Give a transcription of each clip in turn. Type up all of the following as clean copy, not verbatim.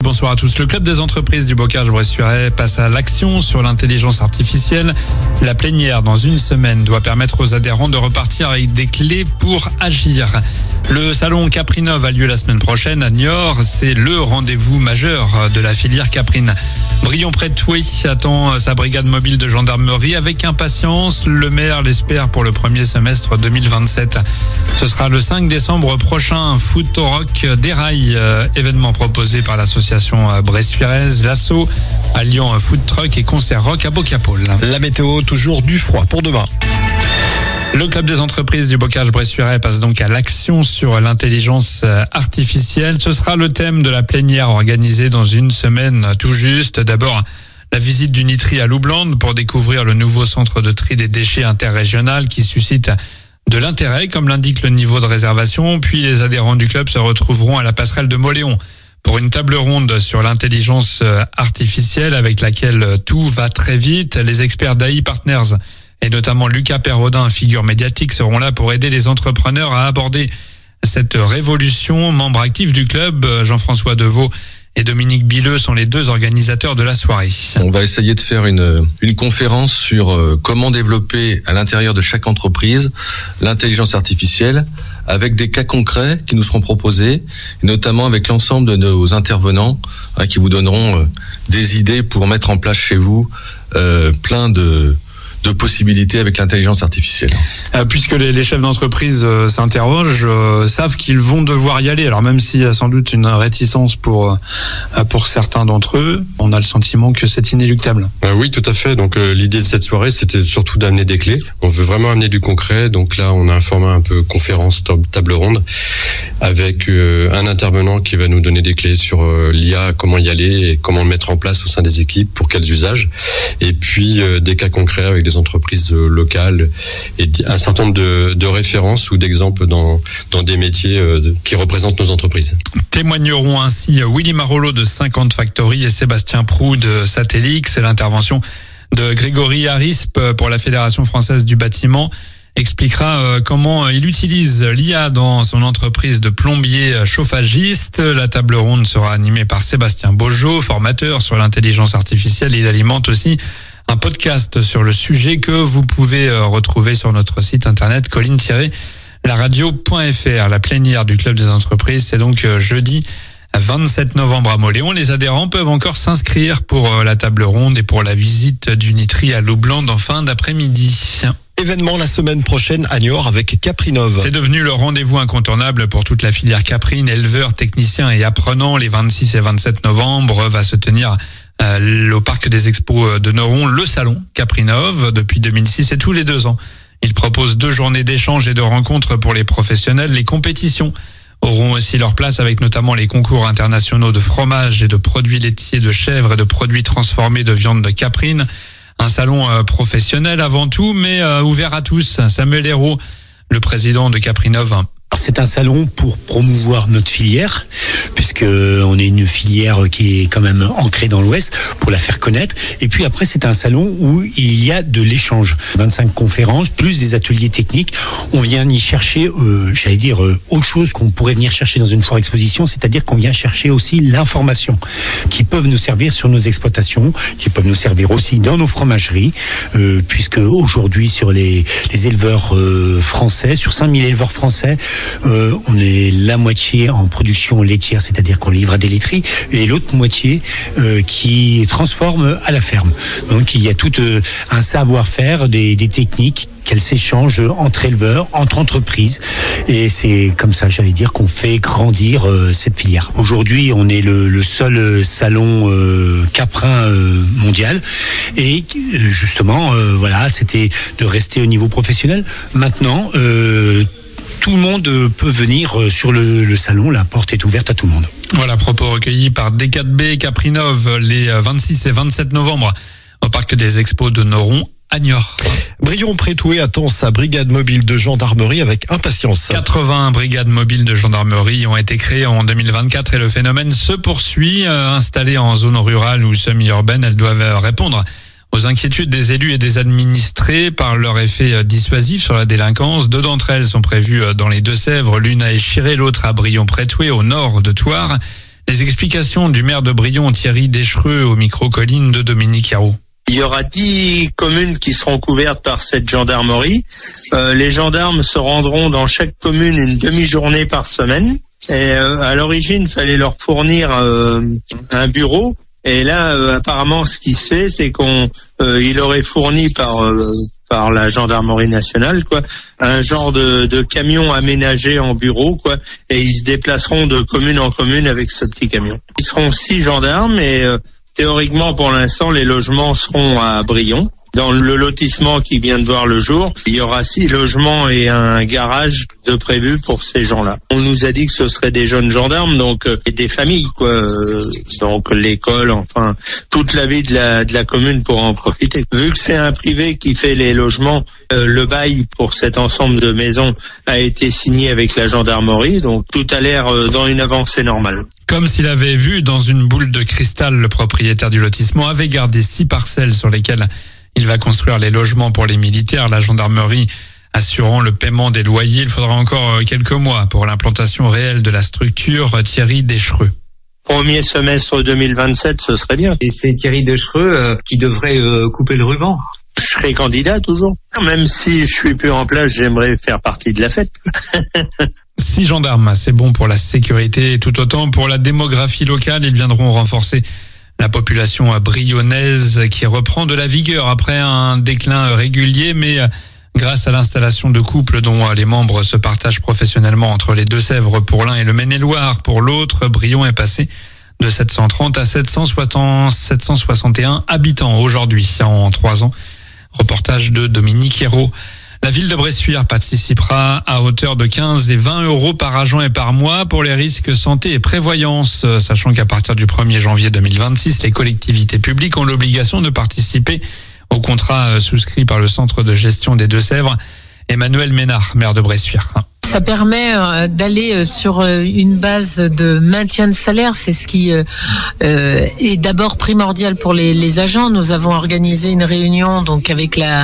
bonsoir à tous. Le club des entreprises du Bocage-Bressuiret passe à l'action sur l'intelligence artificielle. La plénière, dans une semaine, doit permettre aux adhérents de repartir avec des clés pour agir. Le salon Caprinov a lieu la semaine prochaine à Niort. C'est le rendez-vous majeur de la filière Caprine. Brion-Prétoué attend sa brigade mobile de gendarmerie avec impatience. Le maire l'espère pour le premier semestre 2027. Ce sera le 5 décembre prochain. Food to Rock déraille, événement proposé par l'association bressuiraise L'Assaut, alliant food truck et concert rock à Bocapole. La météo, toujours du froid pour demain. Le club des entreprises du Bocage-Bressuiret passe donc à l'action sur l'intelligence artificielle. Ce sera le thème de la plénière organisée dans une semaine tout juste. D'abord, la visite du Nitri à Loublande pour découvrir le nouveau centre de tri des déchets interrégional qui suscite de l'intérêt, comme l'indique le niveau de réservation. Puis les adhérents du club se retrouveront à la passerelle de Moléon pour une table ronde sur l'intelligence artificielle avec laquelle tout va très vite. Les experts d'AI Partners et notamment Lucas Perrodin, figure médiatique, seront là pour aider les entrepreneurs à aborder cette révolution. Membres actifs du club, Jean-François Deveau et Dominique Billeux sont les deux organisateurs de la soirée. On va essayer de faire une conférence sur comment développer à l'intérieur de chaque entreprise l'intelligence artificielle avec des cas concrets qui nous seront proposés, notamment avec l'ensemble de nos intervenants qui vous donneront des idées pour mettre en place chez vous plein de possibilités avec l'intelligence artificielle. Puisque les chefs d'entreprise s'interrogent, savent qu'ils vont devoir y aller. Alors même s'il y a sans doute une réticence pour certains d'entre eux, on a le sentiment que c'est inéluctable. Oui, tout à fait. Donc l'idée de cette soirée, c'était surtout d'amener des clés. On veut vraiment amener du concret. Donc là, on a un format un peu conférence, table ronde, avec un intervenant qui va nous donner des clés sur l'IA, comment y aller et comment le mettre en place au sein des équipes, pour quels usages. Et puis des cas concrets avec des entreprises locales et un certain nombre de références ou d'exemples dans des métiers qui représentent nos entreprises. Témoigneront ainsi Willy Marolo de 50 Factory et Sébastien Proux de Satellix. C'est l'intervention de Grégory Harispe pour la Fédération française du bâtiment. Expliquera comment il utilise l'IA dans son entreprise de plombier chauffagiste. La table ronde sera animée par Sébastien Beaujeau, formateur sur l'intelligence artificielle. Il alimente aussi un podcast sur le sujet que vous pouvez retrouver sur notre site internet colline-laradio.fr. La plénière du club des entreprises, c'est donc jeudi 27 novembre à Moléon. Les adhérents peuvent encore s'inscrire pour la table ronde et pour la visite du Nitri à Loublande en fin d'après-midi. Événement la semaine prochaine à Niort avec Caprinov. C'est devenu le rendez-vous incontournable pour toute la filière caprine, éleveurs, techniciens et apprenants. Les 26 et 27 novembre va se tenir au parc des expos de Noron, le salon Caprinov depuis 2006 et tous les 2 ans. Il propose 2 journées d'échanges et de rencontres pour les professionnels. Les compétitions auront aussi leur place avec notamment les concours internationaux de fromage et de produits laitiers de chèvre et de produits transformés de viande de caprine. Un salon professionnel avant tout, mais ouvert à tous. Samuel Hérault, le président de Caprinov. C'est un salon pour promouvoir notre filière, puisque on est une filière qui est quand même ancrée dans l'Ouest, pour la faire connaître. Et puis après, c'est un salon où il y a de l'échange. 25 conférences, plus des ateliers techniques. On vient y chercher, autre chose qu'on pourrait venir chercher dans une foire exposition, c'est-à-dire qu'on vient chercher aussi l'information qui peuvent nous servir sur nos exploitations, qui peuvent nous servir aussi dans nos fromageries, puisque aujourd'hui, sur les éleveurs français, sur 5000 éleveurs français, on est la moitié en production laitière, c'est-à-dire qu'on livre à des laiteries, et l'autre moitié qui transforme à la ferme. Donc il y a tout un savoir-faire, des techniques qu'elles s'échangent entre éleveurs, entre entreprises, et c'est comme ça, qu'on fait grandir cette filière. Aujourd'hui, on est le seul salon caprin mondial, et justement, c'était de rester au niveau professionnel. Maintenant, tout le monde peut venir sur le salon, la porte est ouverte à tout le monde. Voilà, propos recueillis par D4B Caprinov les 26 et 27 novembre au parc des expos de Noron à Niort. Brion-Prétoué attend sa brigade mobile de gendarmerie avec impatience. 80 brigades mobiles de gendarmerie ont été créées en 2024 et le phénomène se poursuit. Installées en zone rurale ou semi-urbaine, elles doivent répondre aux inquiétudes des élus et des administrés par leur effet dissuasif sur la délinquance. 2 d'entre elles sont prévues dans les Deux-Sèvres, l'une à Échiré, l'autre à Brion-Prétoué, au nord de Thouars. Les explications du maire de Brion, Thierry Deschreux, au micro Colline de Dominique Hérault. Il y aura 10 communes qui seront couvertes par cette gendarmerie. Les gendarmes se rendront dans chaque commune une demi-journée par semaine. Et à l'origine, il fallait leur fournir un bureau. Et là, apparemment, ce qui se fait, c'est il aurait fourni par la gendarmerie nationale, un genre de camion aménagé en bureau, et ils se déplaceront de commune en commune avec ce petit camion. Ils seront 6 gendarmes et théoriquement, pour l'instant, les logements seront à Brion. Dans le lotissement qui vient de voir le jour, il y aura 6 logements et un garage de prévu pour ces gens-là. On nous a dit que ce seraient des jeunes gendarmes, donc et des familles, donc l'école, enfin toute la vie de la commune pourra en profiter. Vu que c'est un privé qui fait les logements, le bail pour cet ensemble de maisons a été signé avec la gendarmerie, donc tout a l'air dans une avancée normale. Comme s'il avait vu dans une boule de cristal, le propriétaire du lotissement avait gardé 6 parcelles sur lesquelles il va construire les logements pour les militaires, la gendarmerie assurant le paiement des loyers. Il faudra encore quelques mois pour l'implantation réelle de la structure. Thierry Deschreux. Premier semestre 2027, ce serait bien. Et c'est Thierry Deschreux qui devrait couper le ruban. Je serai candidat toujours. Même si je suis plus en place, j'aimerais faire partie de la fête. 6 gendarmes, c'est bon pour la sécurité et tout autant pour la démographie locale. Ils viendront renforcer la population brionnnaise qui reprend de la vigueur après un déclin régulier, mais grâce à l'installation de couples dont les membres se partagent professionnellement entre les Deux-Sèvres pour l'un et le Maine-et-Loire pour l'autre, Brion est passé de 730 à 761 habitants aujourd'hui en 3 ans. Reportage de Dominique Hérault. La ville de Bressuire participera à hauteur de 15 et 20 euros par agent et par mois pour les risques santé et prévoyance, sachant qu'à partir du 1er janvier 2026, les collectivités publiques ont l'obligation de participer au contrat souscrit par le Centre de gestion des Deux-Sèvres. Emmanuel Ménard, maire de Bressuire. Ça permet d'aller sur une base de maintien de salaire. C'est ce qui est d'abord primordial pour les agents. Nous avons organisé une réunion donc avec la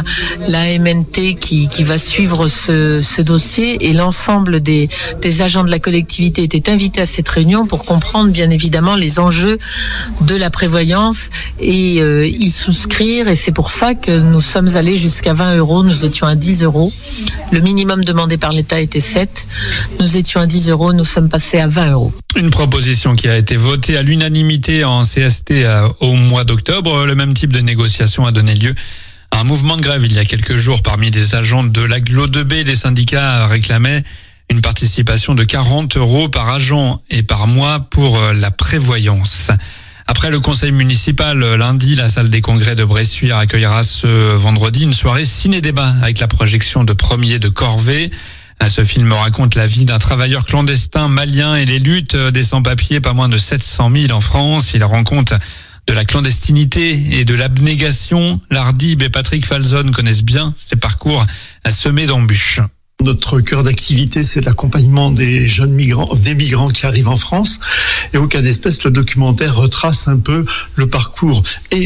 MNT qui va suivre ce dossier, et l'ensemble des agents de la collectivité étaient invités à cette réunion pour comprendre bien évidemment les enjeux de la prévoyance et y souscrire. Et c'est pour ça que nous sommes allés jusqu'à 20 euros. Nous étions à 10 euros. Le minimum demandé par l'État était 7. Nous étions à 10 euros, nous sommes passés à 20 euros. Une proposition qui a été votée à l'unanimité en CST au mois d'octobre. Le même type de négociation a donné lieu à un mouvement de grève il y a quelques jours parmi les agents de l'Agglo 2B. Les syndicats réclamaient une participation de 40 euros par agent et par mois pour la prévoyance. Après le conseil municipal, lundi, la salle des congrès de Bressuire accueillera ce vendredi une soirée ciné-débat avec la projection de Premier de Corvée. Ce film raconte la vie d'un travailleur clandestin malien et les luttes des sans-papiers, pas moins de 700 000 en France. Il rend compte de la clandestinité et de l'abnégation. Lardib et Patrick Falzon connaissent bien ces parcours semés d'embûches. Notre cœur d'activité, c'est l'accompagnement des jeunes migrants, des migrants qui arrivent en France. Et au cas d'espèce, le documentaire retrace un peu le parcours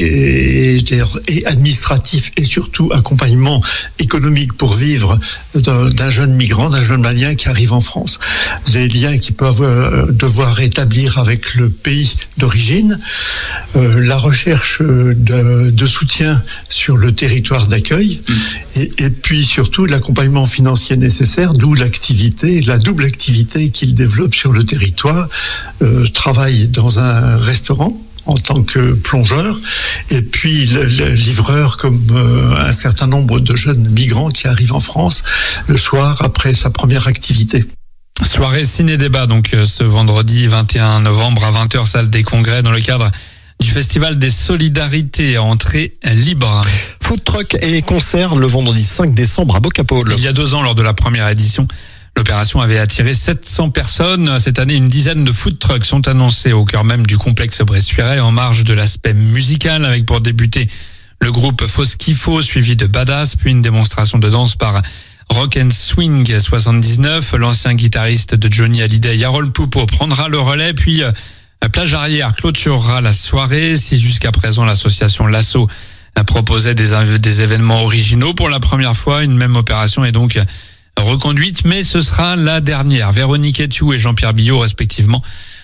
et administratif et surtout accompagnement économique pour vivre d'un jeune migrant, d'un jeune malien qui arrive en France. Les liens qu'ils peuvent devoir établir avec le pays d'origine, la recherche de soutien sur le territoire d'accueil et puis surtout l'accompagnement financier nécessaire, d'où l'activité, la double activité qu'il développe sur le territoire, travaille dans un restaurant en tant que plongeur, et puis le livreur comme un certain nombre de jeunes migrants qui arrivent en France le soir après sa première activité. Soirée ciné-débat donc ce vendredi 21 novembre à 20h, salle des congrès, dans le cadre du Festival des Solidarités à entrée libre. Food truck et concert le vendredi 5 décembre à Bocapole. Il y a 2 ans, lors de la première édition, l'opération avait attiré 700 personnes. Cette année, une dizaine de food trucks sont annoncés au cœur même du complexe bressuirais, en marge de l'aspect musical, avec pour débuter le groupe Foskifo, suivi de Badass, puis une démonstration de danse par Rock and Swing 79. L'ancien guitariste de Johnny Hallyday, Yarol Poupo, prendra le relais, puis Plage Arrière clôturera la soirée. Si jusqu'à présent l'association Lasso proposait des événements originaux, pour la première fois, une même opération est donc reconduite, mais ce sera la dernière. Véronique Etiou et Jean-Pierre Billot, respectivement,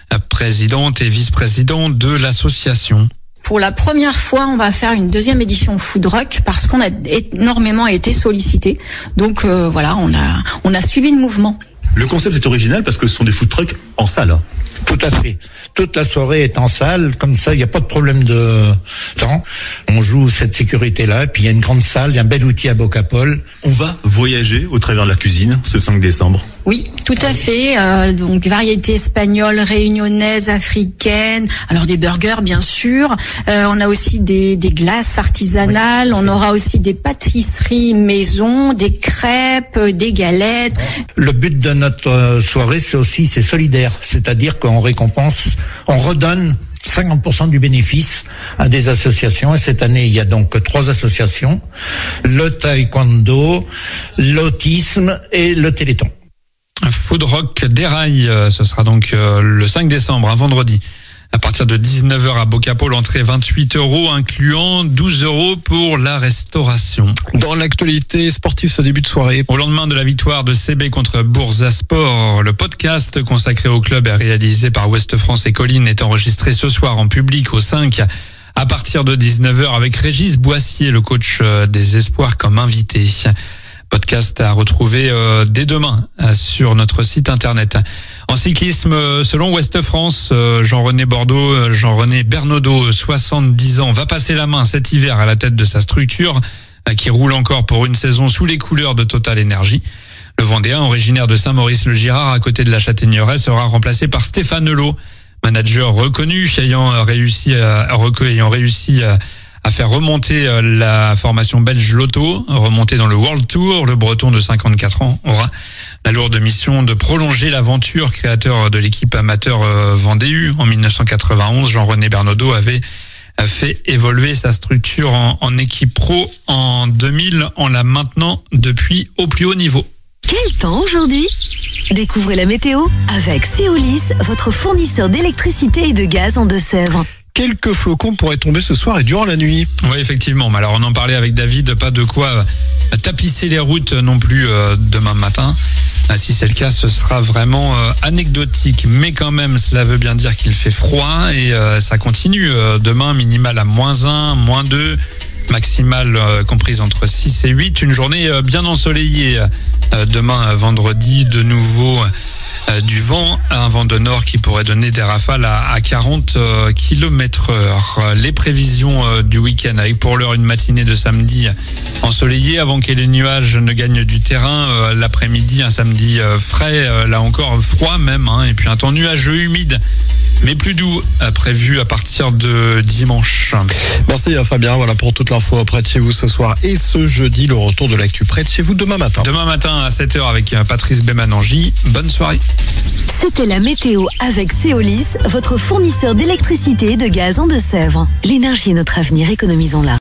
présidente et vice-président de l'association. Pour la première fois, on va faire une deuxième édition Food Rock parce qu'on a énormément été sollicité. Donc voilà, on a suivi le mouvement. Le concept est original parce que ce sont des food trucks en salle. Tout à fait. Toute la soirée est en salle, comme ça, il n'y a pas de problème de temps. On joue cette sécurité-là, et puis il y a une grande salle, il y a un bel outil à Bocapol. On va voyager au travers de la cuisine ce 5 décembre. Oui, tout à fait. Donc variété espagnole, réunionnaise, africaine. Alors des burgers, bien sûr. On a aussi des glaces artisanales. On aura aussi des pâtisseries maison, des crêpes, des galettes. Le but de notre soirée, c'est solidaire. C'est-à-dire qu'on récompense, on redonne 50% du bénéfice à des associations. Et cette année, il y a donc 3 associations. Le taekwondo, l'autisme et le téléthon. Food Rock déraille, ce sera donc le 5 décembre, un vendredi. À partir de 19h à Bocapol, l'entrée 28 €, incluant 12 € pour la restauration. Dans l'actualité sportive ce début de soirée. Au lendemain de la victoire de CB contre Bursaspor, le podcast consacré au club et réalisé par Ouest France et Colline est enregistré ce soir en public au 5 à partir de 19h avec Régis Boissier, le coach des Espoirs, comme invité. Podcast à retrouver dès demain sur notre site internet. En cyclisme, selon Ouest France, Jean-René Bernaudot, 70 ans, va passer la main cet hiver à la tête de sa structure qui roule encore pour une saison sous les couleurs de Total Energy. Le Vendéen, originaire de Saint-Maurice-le-Girard, à côté de la Châtaigneraie, sera remplacé par Stéphane Lelot, manager reconnu, ayant réussi à faire remonter la formation belge Lotto, remonter dans le World Tour. Le Breton de 54 ans aura la lourde mission de prolonger l'aventure. Créateur de l'équipe amateur Vendée en 1991, Jean-René Bernaudot avait fait évoluer sa structure en équipe pro en 2000 en la maintenant depuis au plus haut niveau. Quel temps aujourd'hui ? Découvrez la météo avec Seolis, votre fournisseur d'électricité et de gaz en Deux-Sèvres. Quelques flocons pourraient tomber ce soir et durant la nuit. Oui, effectivement. Alors, on en parlait avec David, pas de quoi tapisser les routes non plus demain matin. Si c'est le cas, ce sera vraiment anecdotique. Mais quand même, cela veut bien dire qu'il fait froid et ça continue. Demain, minimal à -1, -2, maximale comprise entre 6 et 8. Une journée bien ensoleillée. Demain, vendredi, de nouveau du vent, un vent de nord qui pourrait donner des rafales à 40 km/h. Les prévisions du week-end avec pour l'heure une matinée de samedi ensoleillée avant que les nuages ne gagnent du terrain. L'après-midi, un samedi frais, là encore froid même, et puis un temps nuageux, humide, mais plus doux, prévu à partir de dimanche. Merci Fabien, voilà pour toute l'info près de chez vous ce soir et ce jeudi, le retour de l'actu près de chez vous demain matin. Demain matin à 7h avec Patrice Bémanangi. Bonne soirée. C'était la météo avec Seolis, votre fournisseur d'électricité et de gaz en Deux-Sèvres. L'énergie est notre avenir, économisons-la.